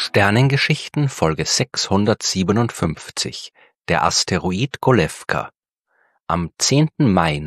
Sternengeschichten Folge 657 Der Asteroid Golewka. Am 10. Mai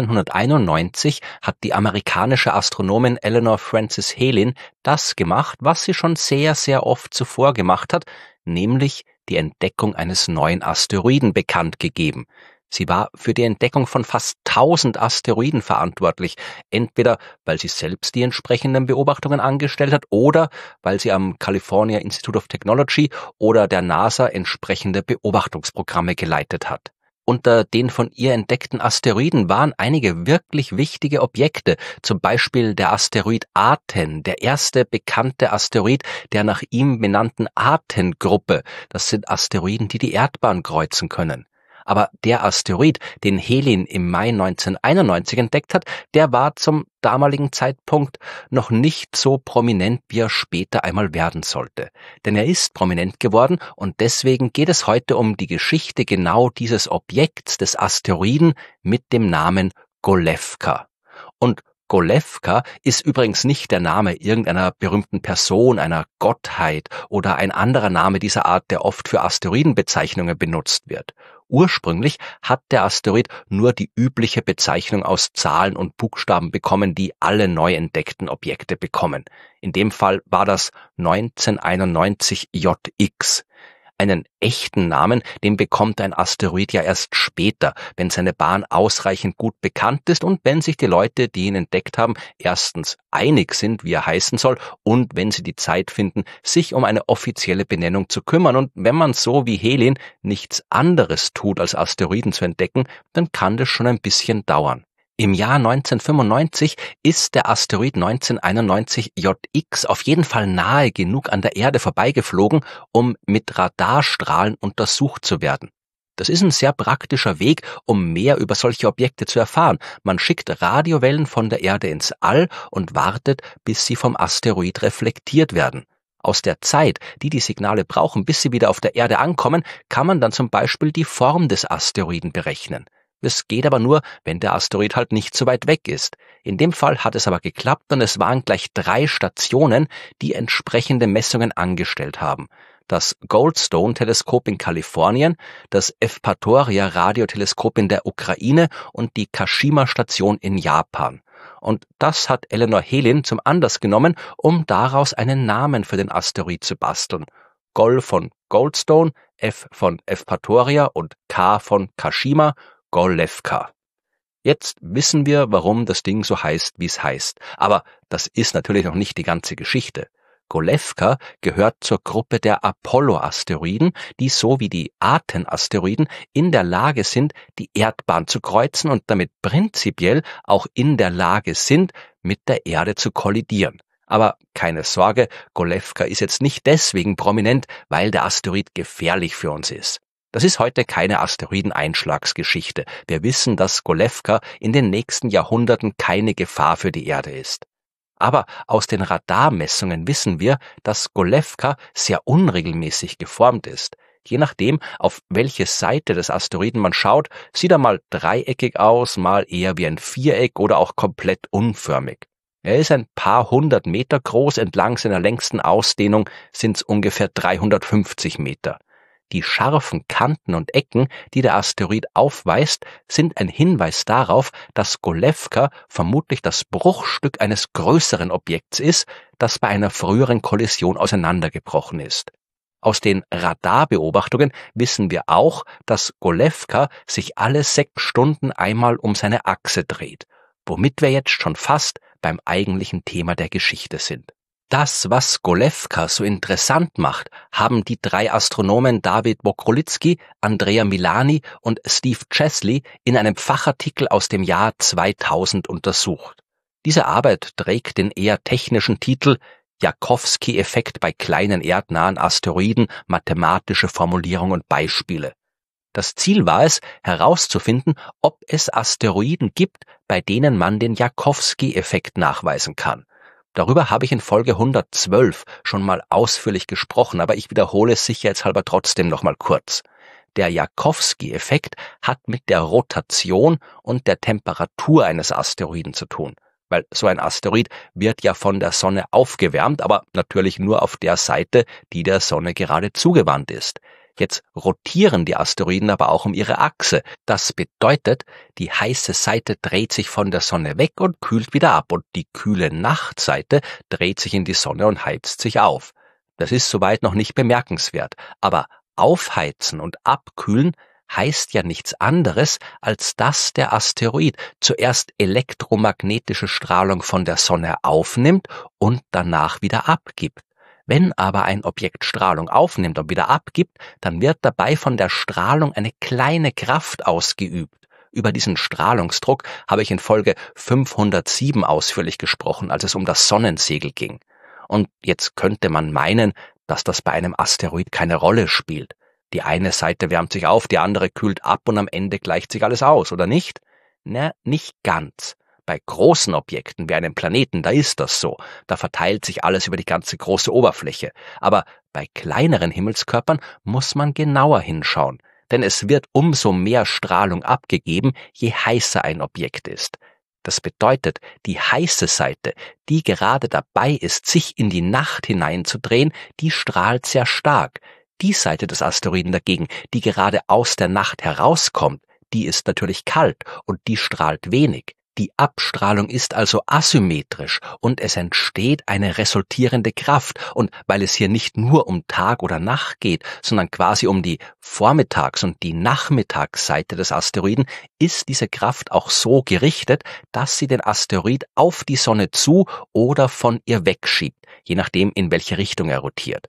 1991 hat die amerikanische Astronomin Eleanor Frances Helin das gemacht, was sie schon sehr, sehr oft zuvor gemacht hat, nämlich die Entdeckung eines neuen Asteroiden bekannt gegeben. Sie war für die Entdeckung von fast 1000 Asteroiden verantwortlich, entweder weil sie selbst die entsprechenden Beobachtungen angestellt hat oder weil sie am California Institute of Technology oder der NASA entsprechende Beobachtungsprogramme geleitet hat. Unter den von ihr entdeckten Asteroiden waren einige wirklich wichtige Objekte, zum Beispiel der Asteroid Aten, der erste bekannte Asteroid der nach ihm benannten Aten-Gruppe. Das sind Asteroiden, die die Erdbahn kreuzen können. Aber der Asteroid, den Helin im Mai 1991 entdeckt hat, der war zum damaligen Zeitpunkt noch nicht so prominent, wie er später einmal werden sollte. Denn er ist prominent geworden und deswegen geht es heute um die Geschichte genau dieses Objekts des Asteroiden mit dem Namen Golewka. Und Golewka ist übrigens nicht der Name irgendeiner berühmten Person, einer Gottheit oder ein anderer Name dieser Art, der oft für Asteroidenbezeichnungen benutzt wird. Ursprünglich hat der Asteroid nur die übliche Bezeichnung aus Zahlen und Buchstaben bekommen, die alle neu entdeckten Objekte bekommen. In dem Fall war das 1991 JX. Einen echten Namen, den bekommt ein Asteroid ja erst später, wenn seine Bahn ausreichend gut bekannt ist und wenn sich die Leute, die ihn entdeckt haben, erstens einig sind, wie er heißen soll und wenn sie die Zeit finden, sich um eine offizielle Benennung zu kümmern. Und wenn man so wie Helin nichts anderes tut, als Asteroiden zu entdecken, dann kann das schon ein bisschen dauern. Im Jahr 1995 ist der Asteroid 1991 JX auf jeden Fall nahe genug an der Erde vorbeigeflogen, um mit Radarstrahlen untersucht zu werden. Das ist ein sehr praktischer Weg, um mehr über solche Objekte zu erfahren. Man schickt Radiowellen von der Erde ins All und wartet, bis sie vom Asteroid reflektiert werden. Aus der Zeit, die die Signale brauchen, bis sie wieder auf der Erde ankommen, kann man dann zum Beispiel die Form des Asteroiden berechnen. Es geht aber nur, wenn der Asteroid halt nicht so weit weg ist. In dem Fall hat es aber geklappt und es waren gleich 3 Stationen, die entsprechende Messungen angestellt haben. Das Goldstone-Teleskop in Kalifornien, das Evpatoria-Radioteleskop in der Ukraine und die Kashima-Station in Japan. Und das hat Eleanor Helin zum Anlass genommen, um daraus einen Namen für den Asteroid zu basteln. Gol von Goldstone, F von Evpatoria und K von Kashima, Golewka. Jetzt wissen wir, warum das Ding so heißt, wie es heißt. Aber das ist natürlich noch nicht die ganze Geschichte. Golewka gehört zur Gruppe der Apollo-Asteroiden, die so wie die Aten-Asteroiden in der Lage sind, die Erdbahn zu kreuzen und damit prinzipiell auch in der Lage sind, mit der Erde zu kollidieren. Aber keine Sorge, Golewka ist jetzt nicht deswegen prominent, weil der Asteroid gefährlich für uns ist. Das ist heute keine Asteroideneinschlagsgeschichte. Wir wissen, dass Golewka in den nächsten Jahrhunderten keine Gefahr für die Erde ist. Aber aus den Radarmessungen wissen wir, dass Golewka sehr unregelmäßig geformt ist. Je nachdem, auf welche Seite des Asteroiden man schaut, sieht er mal dreieckig aus, mal eher wie ein Viereck oder auch komplett unförmig. Er ist ein paar 100 Meter groß, entlang seiner längsten Ausdehnung sind es ungefähr 350 Meter. Die scharfen Kanten und Ecken, die der Asteroid aufweist, sind ein Hinweis darauf, dass Golewka vermutlich das Bruchstück eines größeren Objekts ist, das bei einer früheren Kollision auseinandergebrochen ist. Aus den Radarbeobachtungen wissen wir auch, dass Golewka sich alle 6 Stunden einmal um seine Achse dreht, womit wir jetzt schon fast beim eigentlichen Thema der Geschichte sind. Das, was Golewka so interessant macht, haben die 3 Astronomen David Bokrolitsky, Andrea Milani und Steve Chesley in einem Fachartikel aus dem Jahr 2000 untersucht. Diese Arbeit trägt den eher technischen Titel Jakowski-Effekt bei kleinen erdnahen Asteroiden, mathematische Formulierung und Beispiele. Das Ziel war es, herauszufinden, ob es Asteroiden gibt, bei denen man den Jakowski-Effekt nachweisen kann. Darüber habe ich in Folge 112 schon mal ausführlich gesprochen, aber ich wiederhole es sicherheitshalber trotzdem noch mal kurz. Der Jakowski-Effekt hat mit der Rotation und der Temperatur eines Asteroiden zu tun. weil so ein Asteroid wird ja von der Sonne aufgewärmt, aber natürlich nur auf der Seite, die der Sonne gerade zugewandt ist. Jetzt rotieren die Asteroiden aber auch um ihre Achse. Das bedeutet, die heiße Seite dreht sich von der Sonne weg und kühlt wieder ab und die kühle Nachtseite dreht sich in die Sonne und heizt sich auf. Das ist soweit noch nicht bemerkenswert, aber aufheizen und abkühlen heißt ja nichts anderes, als dass der Asteroid zuerst elektromagnetische Strahlung von der Sonne aufnimmt und danach wieder abgibt. Wenn aber ein Objekt Strahlung aufnimmt und wieder abgibt, dann wird dabei von der Strahlung eine kleine Kraft ausgeübt. Über diesen Strahlungsdruck habe ich in Folge 507 ausführlich gesprochen, als es um das Sonnensegel ging. Und jetzt könnte man meinen, dass das bei einem Asteroid keine Rolle spielt. Die eine Seite wärmt sich auf, die andere kühlt ab und am Ende gleicht sich alles aus, oder nicht? Na, nicht ganz. Bei großen Objekten wie einem Planeten, da ist das so. Da verteilt sich alles über die ganze große Oberfläche. Aber bei kleineren Himmelskörpern muss man genauer hinschauen. Denn es wird umso mehr Strahlung abgegeben, je heißer ein Objekt ist. Das bedeutet, die heiße Seite, die gerade dabei ist, sich in die Nacht hineinzudrehen, die strahlt sehr stark. Die Seite des Asteroiden dagegen, die gerade aus der Nacht herauskommt, die ist natürlich kalt und die strahlt wenig. Die Abstrahlung ist also asymmetrisch und es entsteht eine resultierende Kraft. Und weil es hier nicht nur um Tag oder Nacht geht, sondern quasi um die Vormittags- und die Nachmittagsseite des Asteroiden, ist diese Kraft auch so gerichtet, dass sie den Asteroid auf die Sonne zu oder von ihr wegschiebt, je nachdem, in welche Richtung er rotiert.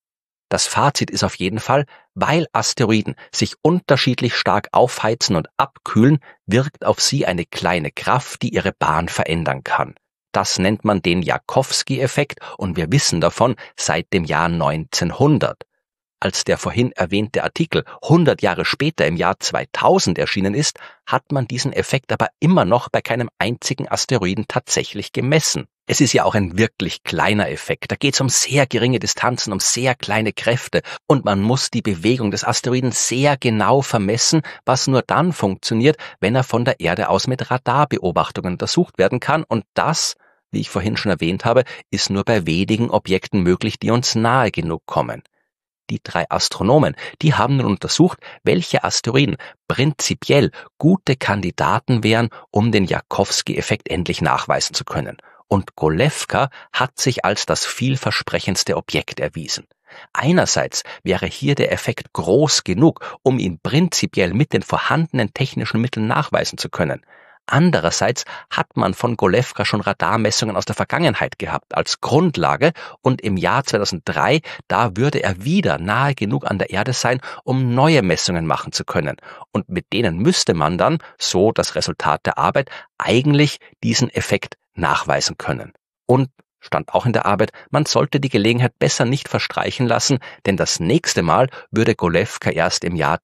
Das Fazit ist auf jeden Fall, weil Asteroiden sich unterschiedlich stark aufheizen und abkühlen, wirkt auf sie eine kleine Kraft, die ihre Bahn verändern kann. Das nennt man den Jakowski-Effekt und wir wissen davon seit dem Jahr 1900. Als der vorhin erwähnte Artikel 100 Jahre später im Jahr 2000 erschienen ist, hat man diesen Effekt aber immer noch bei keinem einzigen Asteroiden tatsächlich gemessen. Es ist ja auch ein wirklich kleiner Effekt. Da geht es um sehr geringe Distanzen, um sehr kleine Kräfte und man muss die Bewegung des Asteroiden sehr genau vermessen, was nur dann funktioniert, wenn er von der Erde aus mit Radarbeobachtungen untersucht werden kann und das, wie ich vorhin schon erwähnt habe, ist nur bei wenigen Objekten möglich, die uns nahe genug kommen. Die 3 Astronomen, die haben nun untersucht, welche Asteroiden prinzipiell gute Kandidaten wären, um den Jakowski-Effekt endlich nachweisen zu können. Und Golewka hat sich als das vielversprechendste Objekt erwiesen. Einerseits wäre hier der Effekt groß genug, um ihn prinzipiell mit den vorhandenen technischen Mitteln nachweisen zu können. Andererseits hat man von Golewka schon Radarmessungen aus der Vergangenheit gehabt als Grundlage und im Jahr 2003, da würde er wieder nahe genug an der Erde sein, um neue Messungen machen zu können. Und mit denen müsste man dann, so das Resultat der Arbeit, eigentlich diesen Effekt nachweisen können. Und stand auch in der Arbeit, man sollte die Gelegenheit besser nicht verstreichen lassen, denn das nächste Mal würde Golewka erst im Jahr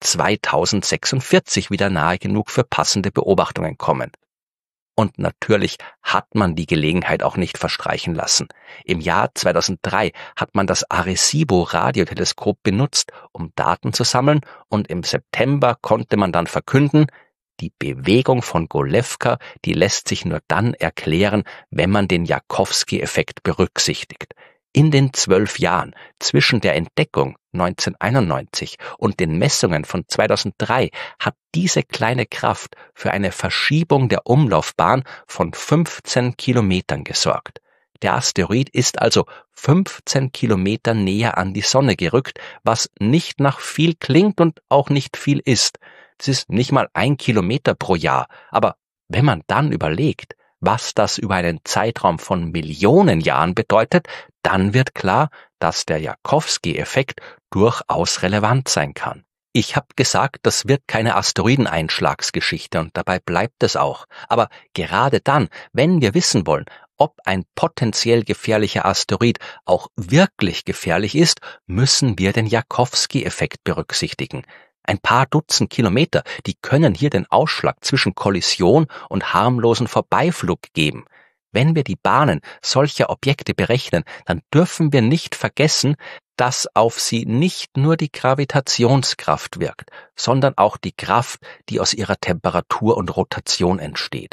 2046 wieder nahe genug für passende Beobachtungen kommen. Und natürlich hat man die Gelegenheit auch nicht verstreichen lassen. Im Jahr 2003 hat man das Arecibo-Radioteleskop benutzt, um Daten zu sammeln und im September konnte man dann verkünden, die Bewegung von Golewka, die lässt sich nur dann erklären, wenn man den Jakowski-Effekt berücksichtigt. In den 12 Jahren zwischen der Entdeckung 1991 und den Messungen von 2003 hat diese kleine Kraft für eine Verschiebung der Umlaufbahn von 15 Kilometern gesorgt. Der Asteroid ist also 15 Kilometer näher an die Sonne gerückt, was nicht nach viel klingt und auch nicht viel ist. Das ist nicht mal 1 Kilometer pro Jahr, aber wenn man dann überlegt, was das über einen Zeitraum von Millionen Jahren bedeutet, dann wird klar, dass der Jakowski-Effekt durchaus relevant sein kann. Ich habe gesagt, das wird keine Asteroideneinschlagsgeschichte und dabei bleibt es auch. Aber gerade dann, wenn wir wissen wollen, ob ein potenziell gefährlicher Asteroid auch wirklich gefährlich ist, müssen wir den Jakowski-Effekt berücksichtigen. Ein paar Dutzend Kilometer, die können hier den Ausschlag zwischen Kollision und harmlosen Vorbeiflug geben. Wenn wir die Bahnen solcher Objekte berechnen, dann dürfen wir nicht vergessen, dass auf sie nicht nur die Gravitationskraft wirkt, sondern auch die Kraft, die aus ihrer Temperatur und Rotation entsteht.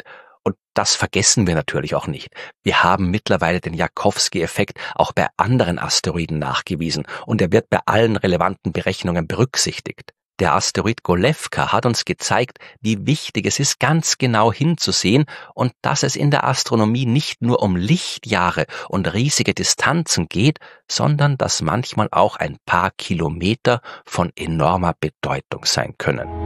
Und das vergessen wir natürlich auch nicht. Wir haben mittlerweile den Jakowski-Effekt auch bei anderen Asteroiden nachgewiesen und er wird bei allen relevanten Berechnungen berücksichtigt. Der Asteroid Golevka hat uns gezeigt, wie wichtig es ist, ganz genau hinzusehen und dass es in der Astronomie nicht nur um Lichtjahre und riesige Distanzen geht, sondern dass manchmal auch ein paar Kilometer von enormer Bedeutung sein können.